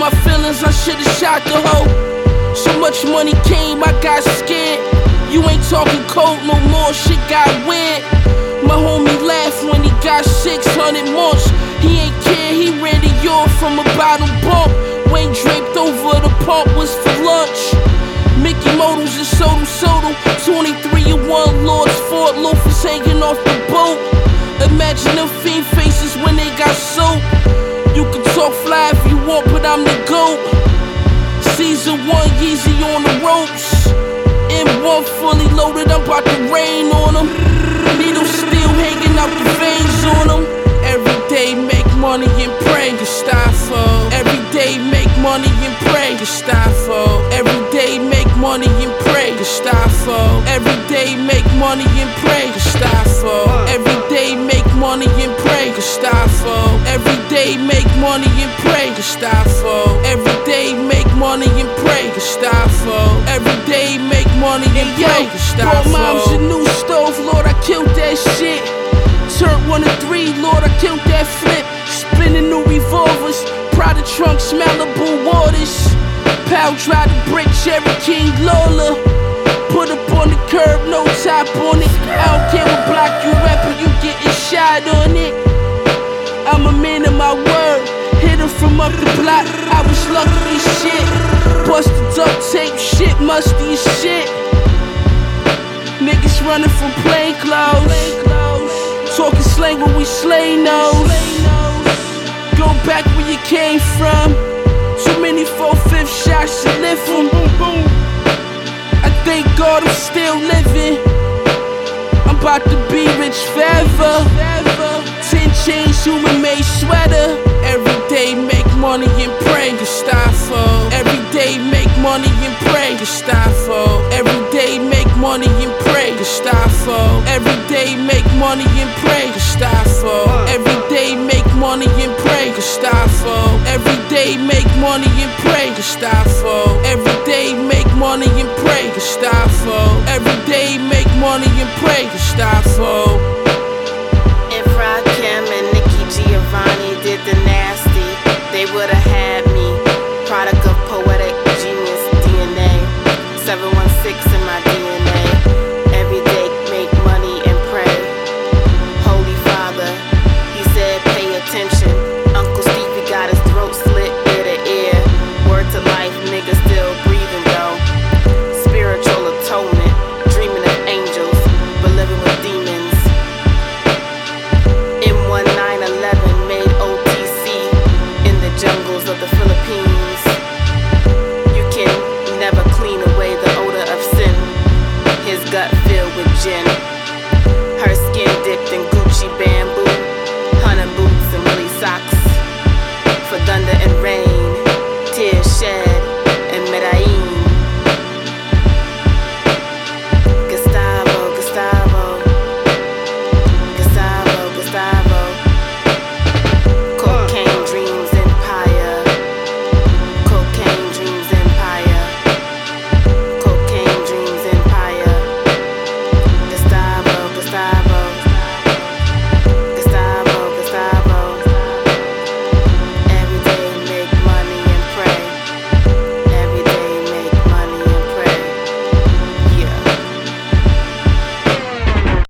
my feelings, I should've shot the hoe. So much money came, I got scared. You ain't talking cold no more, shit got weird. My homie laughed when he got 600 months. He ain't care, he ran the yard from a bottle bump. Wayne draped over the pump was for lunch. Mickey Modals and Soto, 23 and 1 Lords, Fort loafers hanging off the boat. Imagine them fiend faces when they got soap. You can talk fly if you want, but I'm the GOAT. Season 1, Yeezy on the ropes. M1 fully loaded, I'm about to rain on them. Needles still hanging out the veins on them. Every day make money and pray, Gustavo. Every day make money and pray, Gustavo. Every day make money and pray, Gustavo. Every day make money and pray, Gustavo. Every day make money and pray, Gustavo. Every day make money and pray, Gustavo. Every day make money and pray, Gustavo. Every day make money and pray, Gustavo. Mom's a new stove, Lord, I killed that shit. Turn 1 to 3, Lord, I killed that flip. Spinning new revolvers, Prada trunks, Malibu waters. Pal drive the brick, Cherry King Lola. Put up on the curb, no top on it. I don't care what block you rapping, you getting shot on it. I'm a man of my word, hit him from up the block. I was lucky as shit. Busted duct tape, shit musty as shit. Niggas running from plain clothes. Talking slang when we slay nose. Go back where you came from. Too many 4/5 shots to live from. I thank God I'm still living. I'm about to be rich forever. 10 chains, human made sweater. Every day make money and pray, Gustavo. Every day make money and pray, Gustavo. Every day make money and pray, Gustavo. Every day make money and pray, Gustavo. Every day make money and pray, Gustavo. Every day make money and pray, Gustavo. Every day make money and pray, Gustavo. Every day make money and pray, Gustavo. If Rakim and Nikki Giovanni did the nasty, they would've had me. Product of poetic genius DNA. 716 in my DNA. Every day make money and pray. Holy Father, he said pay attention. Uncle Stevie got his throat slit ear to ear. Word to life, nigga still breathing though. Spiritual atonement, dreaming of angels, but living with demons. M1911 made OTC in the jungles of the Philippines. You can never clean away the odor of sin. His gut filled with gin. Her skin dipped in Gucci bamboo, hunter boots and Willie socks. For thunder